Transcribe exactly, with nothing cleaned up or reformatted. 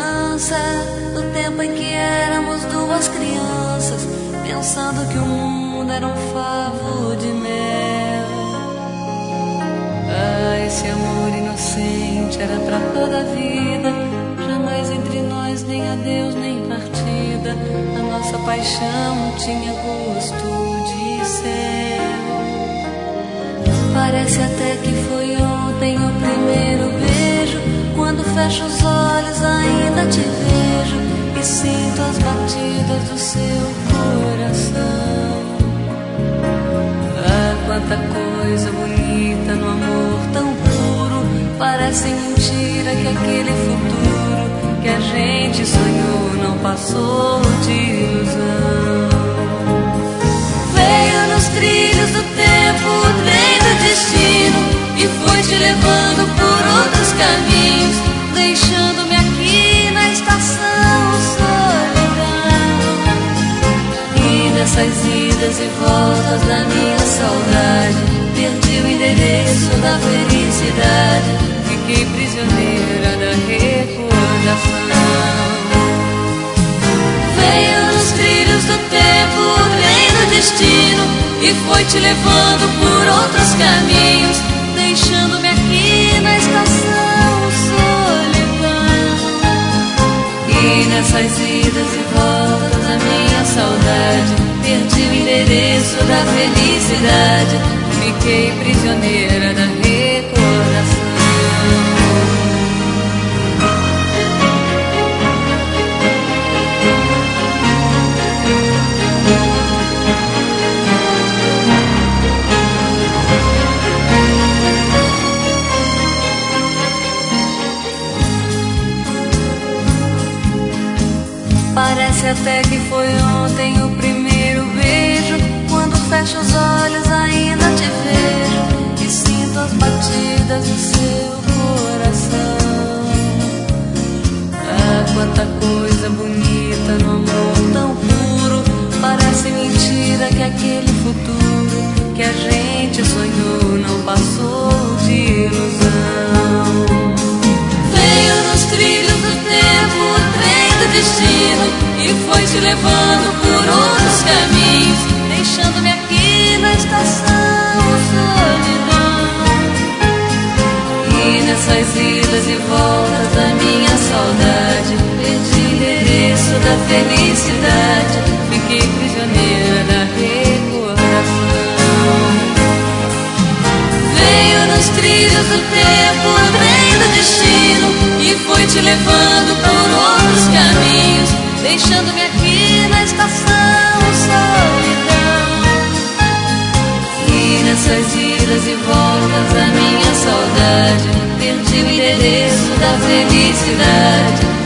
lembrança do tempo em que éramos duas crianças, pensando que o mundo era um favo de mel. Ah, esse amor inocente era pra toda a vida, jamais entre nós nem adeus nem partida. A nossa paixão tinha gosto de céu. Parece até que foi ontem o primeiro beijo. Quando fecho os olhos ainda te vejo e sinto as batidas do seu coração. Ah, quanta coisa bonita no amor tão puro. Parece mentira que aquele futuro que a gente sonhou não passou de ilusão. Veio nos trilhos do tempo o trem do destino e foi te levando por outros caminhos, deixando-me aqui na estação solidão. E nessas idas e voltas da minha saudade, perdi o endereço da felicidade, fiquei prisioneira da recordação. Veio nos trilhos do tempo o trem do destino e foi te levando por outros caminhos, deixando-me aqui na estação solidão. E nessas idas e voltas da minha saudade, perdi o endereço da felicidade, fiquei prisioneira da recordação. Parece até que foi ontem o primeiro beijo. Quando fecho os olhos ainda te vejo e sinto as batidas do seu coração. Ah, quanta coisa bonita no amor tão puro. Parece mentira que aquele futuro que a gente sonhou não passou de ilusão. Veio nos trilhos do tempo o trem do destino e foi te levando por outros caminhos, deixando-me aqui na estação solidão. E nessas idas e voltas da minha saudade, perdi o endereço da felicidade, fiquei prisioneira da recordação. Veio nos trilhos do tempo o trem do destino e foi te levando por outros caminhos, deixando-me aqui na estação solidão. E nessas idas e voltas da minha saudade, perdi o endereço da felicidade,